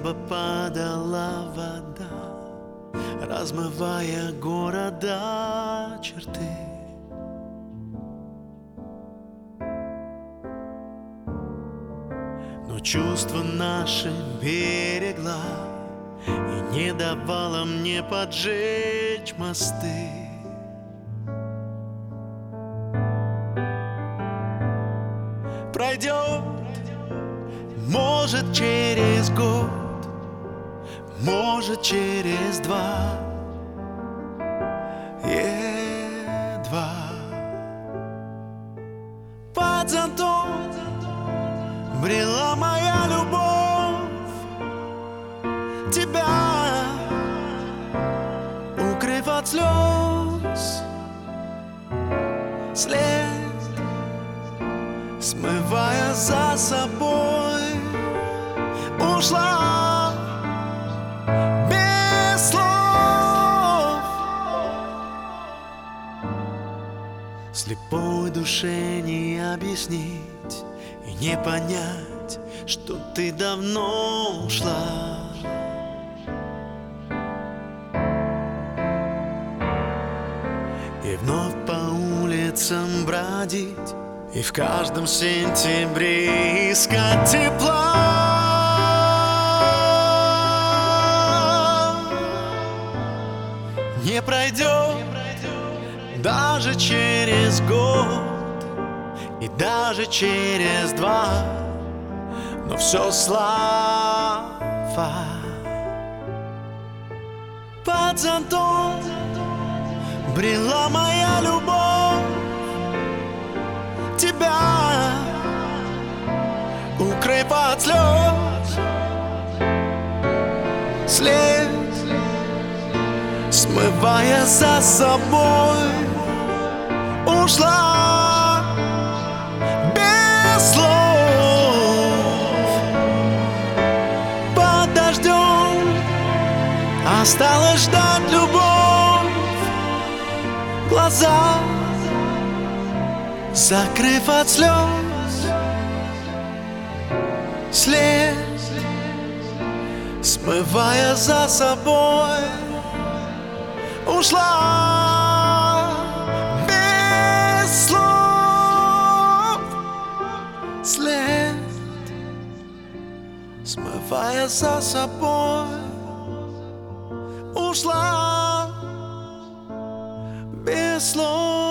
неба падала вода, размывая города черты. Но чувство наше берегла и не давала мне поджечь мосты. Пройдет, может, через год, может, через два, едва. Под зонтом брела моя любовь, тебя укрыв от слез, след смывая за собой, ушла без слов. Слепой душе не объяснить и не понять, что ты давно ушла. И вновь по улицам бродить, и в каждом сентябре искать тепла. Не пройдет даже через год и даже через два, но все слава. Под зонтом брела моя любовь, тебя укрыв от слез, след смывая за собой, ушла без слов. Под дождем осталось ждать любовь, глаза закрыв от слез, след смывая за собой, ушла без слов. След смывая за собой, ушла без слов.